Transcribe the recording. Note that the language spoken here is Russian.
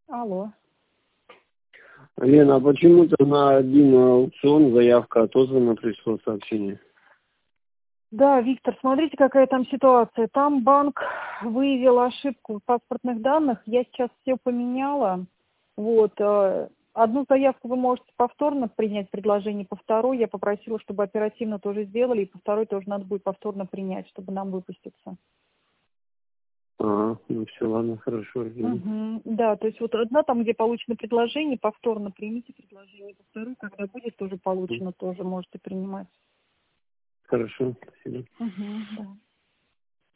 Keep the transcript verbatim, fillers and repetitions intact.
Алло. Лена, а почему-то на один аукцион заявка отозвана, пришло сообщение. Да, Виктор, смотрите, какая там ситуация. Там банк выявил ошибку в паспортных данных. Я сейчас все поменяла. Вот. э, Одну заявку вы можете повторно принять предложение, по второй я попросила, чтобы оперативно тоже сделали, и по второй тоже надо будет повторно принять, чтобы нам выпуститься. Ага, ну все, ладно, хорошо. Лена. Угу. Да, то есть вот одна там, где получено предложение, повторно примите предложение, по второй, когда будет тоже получено, тоже можете принимать. Хорошо, спасибо. Угу, да.